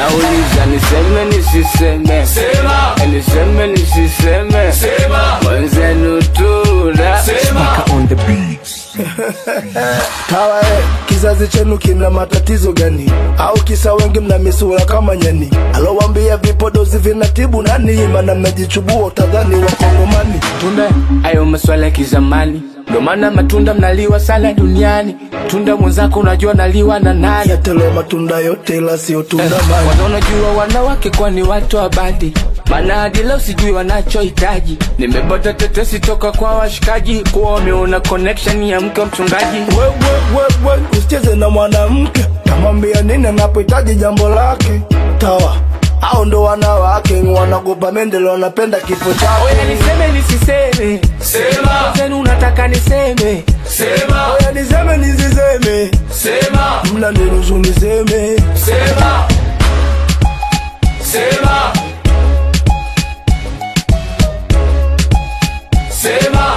nauliza niseme nisiseme, sema. Niseme nisiseme, sema. Mwenzenu tuna sema. On the beats. Tawa kizazi chenu kina matatizo gani? Au kisa wengi mna misura kama nyani? Alowambia vipodozi vinatibu nani? Mana mmejichubua utadhani wa Kongomani. tunda, ayo maswala kizamani. Ndo maana matunda mnaliwa sana duniani. Tunda mwenzako unajua naliwa na nani? Yatele matunda yote ila sio tunda mani. Wanaonajua wanawake kwa ni watu abadi, mana hadi leo sijui wanachohitaji. Nimepata tetesi toka kwa washikaji kuwa wameona connection ya mke mchungaji. We, usicheze na mwanamke. Tamwambia nini anapohitaji jambo lake? Tawa hao ndo wanawake wanagopa mendele wanapenda kifo chao. Oya niseme nisiseme, sema. Zenu unataka niseme, sema. Oya niseme nisiseme, sema. mna niruhusu niseme, sema. sema. sema.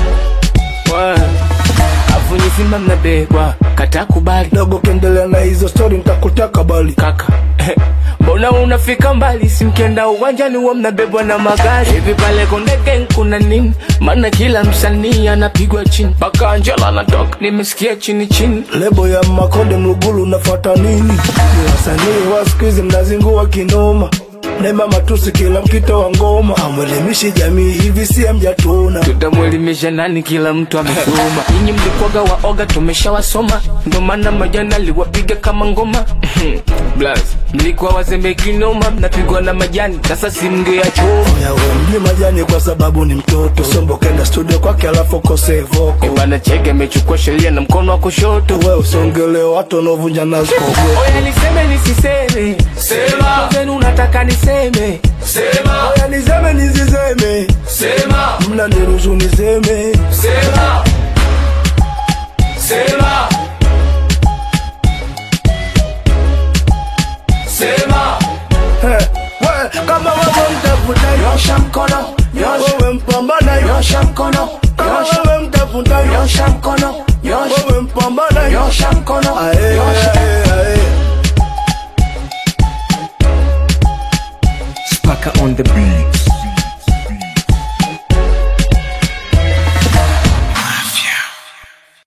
afu nyizima mnabebwa kata kubali. dogo kendelea na hizo story nitakutaka bali Kaka mbona unafika mbali, simkienda uwanjani huwa mnabebwa na magari. Hivi pale Konde Gang kuna nini? Maana kila msanii anapigwa chini, paka Angela anatoka nimesikia chini chini. lebo ya Makonde Mlugulu nafuata nini? Ni wasanii wa siku hizi mnazingua kinoma, Neema matusi kila mkito wa ngoma. Amwelimishi jamii hivi si mjatuna. Tutamwelimisha nani kila mtu amesoma? Nyinyi mlikuwaga waoga tumeshawasoma, ndo maana majana liwapiga kama ngoma. Blaz mlikuwa wazembe kinoma, mnapigwa na majani, sasa si mngeachoma. Ya mji majani kwa sababu ni mtoto. Sombo kenda studio kwake alafu kose voko. Bana Chege amechukua sheria na mkono wa kushoto. Wewe usongele watu wanaovunja nazo kogo. Oya niseme nisiseme, sema. Zenu unataka niseme, sema. Oya niseme nisiseme, sema. mna niruhusu niseme, sema. sema. sema. we kama wewe mtafuta nyosha mkono, wewe mpambana nyosha mkono, kama wewe mtafuta nyosha mkono, wewe mpambana nyosha mkono, ae